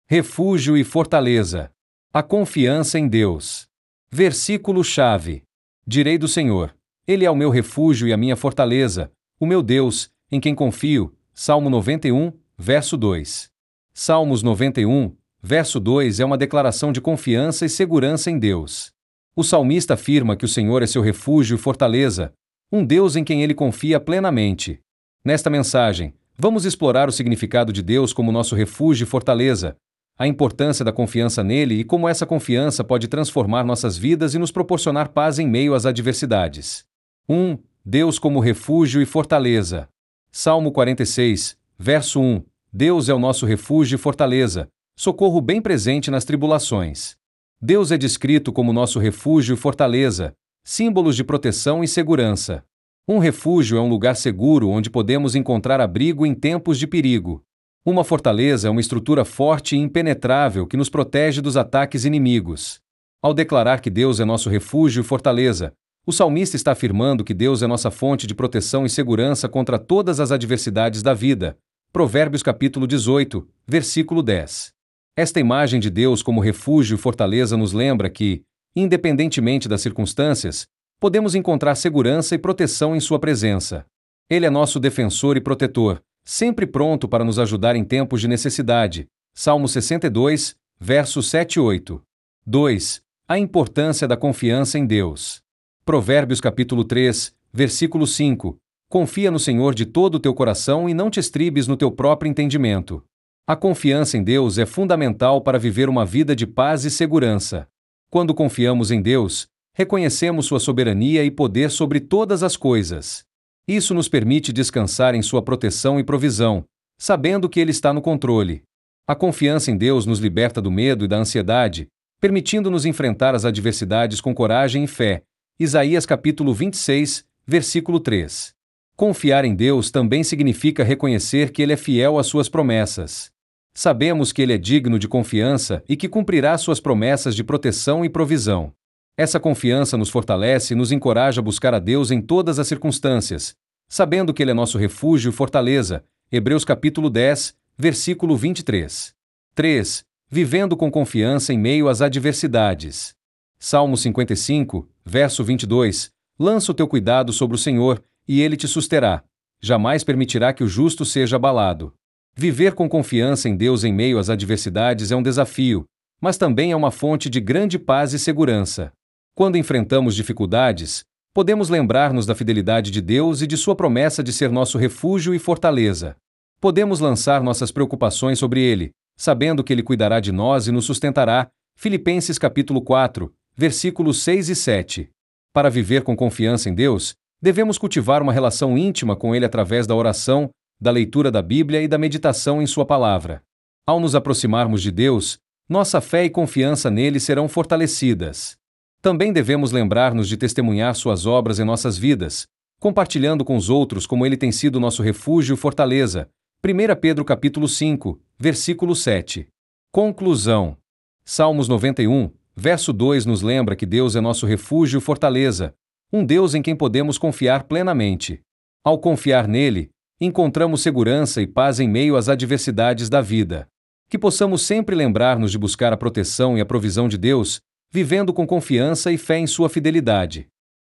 Refúgio e fortaleza. A confiança em Deus. Versículo-chave. Direi do Senhor: Ele é o meu refúgio e a minha fortaleza, o meu Deus, em quem confio. Salmo 91, verso 2. Salmos 91, verso 2 é uma declaração de confiança e segurança em Deus. O salmista afirma que o Senhor é seu refúgio e fortaleza, um Deus em quem ele confia plenamente. Nesta mensagem, vamos explorar o significado de Deus como nosso refúgio e fortaleza, a importância da confiança nele e como essa confiança pode transformar nossas vidas e nos proporcionar paz em meio às adversidades. 1. Deus como refúgio e fortaleza. Salmo 46, verso 1. Deus é o nosso refúgio e fortaleza, socorro bem presente nas tribulações. Deus é descrito como nosso refúgio e fortaleza, símbolos de proteção e segurança. Um refúgio é um lugar seguro onde podemos encontrar abrigo em tempos de perigo. Uma fortaleza é uma estrutura forte e impenetrável que nos protege dos ataques inimigos. Ao declarar que Deus é nosso refúgio e fortaleza, o salmista está afirmando que Deus é nossa fonte de proteção e segurança contra todas as adversidades da vida. Provérbios capítulo 18, versículo 10. Esta imagem de Deus como refúgio e fortaleza nos lembra que, independentemente das circunstâncias, podemos encontrar segurança e proteção em sua presença. Ele é nosso defensor e protetor, sempre pronto para nos ajudar em tempos de necessidade. Salmo 62, versos 7 e 8. 2. A importância da confiança em Deus. Provérbios capítulo 3, versículo 5. Confia no Senhor de todo o teu coração e não te estribes no teu próprio entendimento. A confiança em Deus é fundamental para viver uma vida de paz e segurança. Quando confiamos em Deus, reconhecemos sua soberania e poder sobre todas as coisas. Isso nos permite descansar em sua proteção e provisão, sabendo que Ele está no controle. A confiança em Deus nos liberta do medo e da ansiedade, permitindo-nos enfrentar as adversidades com coragem e fé. Isaías capítulo 26, versículo 3. Confiar em Deus também significa reconhecer que Ele é fiel às suas promessas. Sabemos que Ele é digno de confiança e que cumprirá suas promessas de proteção e provisão. Essa confiança nos fortalece e nos encoraja a buscar a Deus em todas as circunstâncias, sabendo que Ele é nosso refúgio e fortaleza. Hebreus capítulo 10, versículo 23. 3. Vivendo com confiança em meio às adversidades. Salmo 55, verso 22. Lança o teu cuidado sobre o Senhor, e Ele te susterá. Jamais permitirá que o justo seja abalado. Viver com confiança em Deus em meio às adversidades é um desafio, mas também é uma fonte de grande paz e segurança. Quando enfrentamos dificuldades, podemos lembrar-nos da fidelidade de Deus e de sua promessa de ser nosso refúgio e fortaleza. Podemos lançar nossas preocupações sobre Ele, sabendo que Ele cuidará de nós e nos sustentará. Filipenses capítulo 4, versículos 6 e 7. Para viver com confiança em Deus, devemos cultivar uma relação íntima com Ele através da oração, da leitura da Bíblia e da meditação em sua palavra. Ao nos aproximarmos de Deus, nossa fé e confiança nele serão fortalecidas. Também devemos lembrar-nos de testemunhar suas obras em nossas vidas, compartilhando com os outros como ele tem sido nosso refúgio e fortaleza. 1 Pedro capítulo 5, versículo 7. Conclusão. Salmos 91, verso 2 nos lembra que Deus é nosso refúgio e fortaleza, um Deus em quem podemos confiar plenamente. Ao confiar nele, encontramos segurança e paz em meio às adversidades da vida. Que possamos sempre lembrar-nos de buscar a proteção e a provisão de Deus, vivendo com confiança e fé em sua fidelidade.